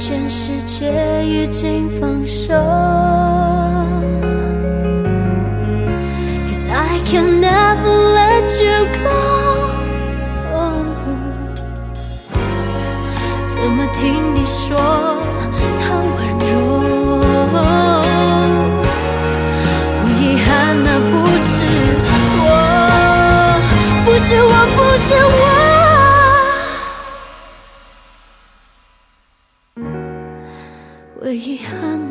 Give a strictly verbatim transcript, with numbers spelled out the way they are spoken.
全世界已经放手。 Cause I can never let you go。 怎么听你说他温柔？我遗憾那不是我，不是我，不是我。我遗憾